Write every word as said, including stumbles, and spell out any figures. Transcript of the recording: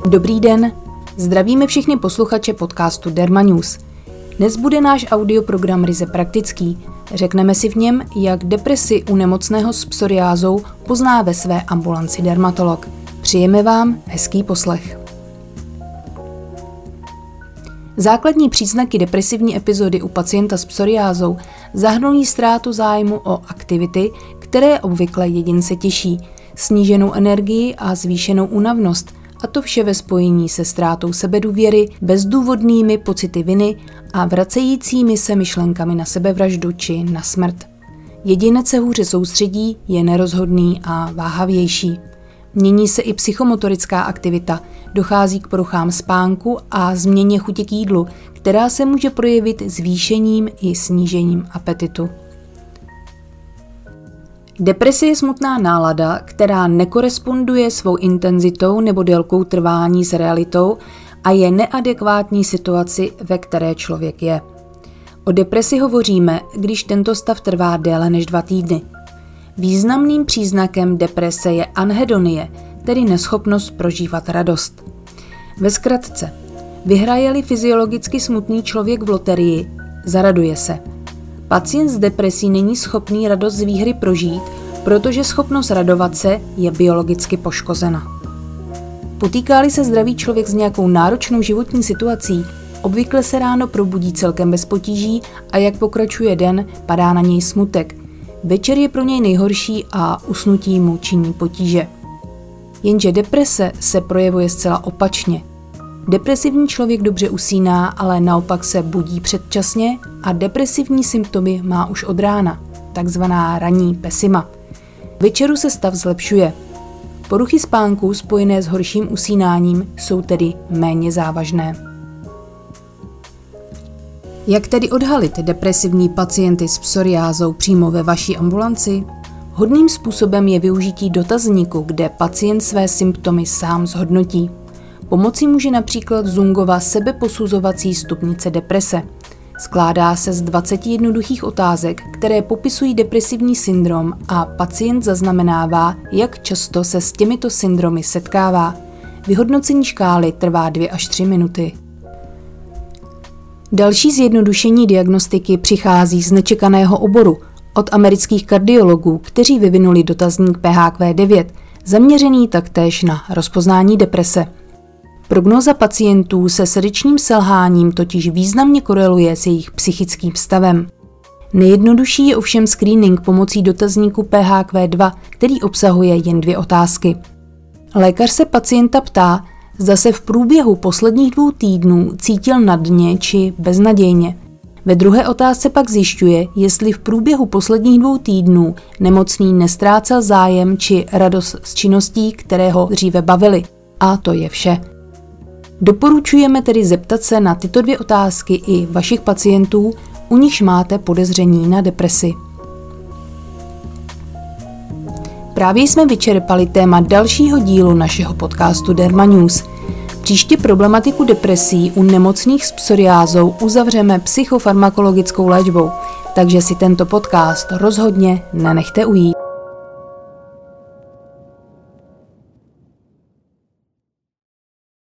Dobrý den, zdravíme všechny posluchače podcastu Derma News. Dnes bude náš audioprogram ryze praktický. Řekneme si v něm, jak depresi u nemocného s psoriázou pozná ve své ambulanci dermatolog. Přejeme vám hezký poslech. Základní příznaky depresivní epizody u pacienta s psoriázou zahrnují ztrátu zájmu o aktivity, které obvykle jedince těší, sníženou energii a zvýšenou únavnost, a to vše ve spojení se ztrátou sebedůvěry, bezdůvodnými pocity viny a vracejícími se myšlenkami na sebevraždu či na smrt. Jedinec se hůře soustředí, je nerozhodný a váhavější. Mění se i psychomotorická aktivita, dochází k poruchám spánku a změně chuti k jídlu, která se může projevit zvýšením i snížením apetitu. Deprese je smutná nálada, která nekoresponduje svou intenzitou nebo délkou trvání s realitou a je neadekvátní situaci, ve které člověk je. O depresi hovoříme, když tento stav trvá déle než dva týdny. Významným příznakem deprese je anhedonie, tedy neschopnost prožívat radost. Ve zkratce, vyhraje-li fyziologicky smutný člověk v loterii, zaraduje se. Pacient s depresí není schopný radost z výhry prožít, protože schopnost radovat se je biologicky poškozena. Potýká-li se zdravý člověk s nějakou náročnou životní situací, obvykle se ráno probudí celkem bez potíží a jak pokračuje den, padá na něj smutek. Večer je pro něj nejhorší a usnutí mu činí potíže. Jenže deprese se projevuje zcela opačně. Depresivní člověk dobře usíná, ale naopak se budí předčasně a depresivní symptomy má už od rána, takzvaná ranní pesima. Večeru se stav zlepšuje. Poruchy spánku spojené s horším usínáním jsou tedy méně závažné. Jak tedy odhalit depresivní pacienty s psoriázou přímo ve vaší ambulanci? Hodným způsobem je využití dotazníku, kde pacient své symptomy sám zhodnotí. Pomocí může například Zungova sebeposuzovací stupnice deprese. Skládá se z dvaceti jednoduchých otázek, které popisují depresivní syndrom a pacient zaznamenává, jak často se s těmito syndromy setkává. Vyhodnocení škály trvá dvě až tři minuty. Další zjednodušení diagnostiky přichází z nečekaného oboru od amerických kardiologů, kteří vyvinuli dotazník P H Q devět, zaměřený taktéž na rozpoznání deprese. Prognóza pacientů se srdečním selháním totiž významně koreluje s jejich psychickým stavem. Nejjednodušší je ovšem screening pomocí dotazníku P H Q dva, který obsahuje jen dvě otázky. Lékař se pacienta ptá, zda se v průběhu posledních dvou týdnů cítil na dně či beznadějně. Ve druhé otázce pak zjišťuje, jestli v průběhu posledních dvou týdnů nemocný nestrácel zájem či radost z činností, které ho dříve bavily. A to je vše. Doporučujeme tedy zeptat se na tyto dvě otázky i vašich pacientů, u nichž máte podezření na depresi. Právě jsme vyčerpali téma dalšího dílu našeho podcastu Derma News. Příště problematiku depresí u nemocných s psoriázou uzavřeme psychofarmakologickou léčbou, takže si tento podcast rozhodně nenechte ujít.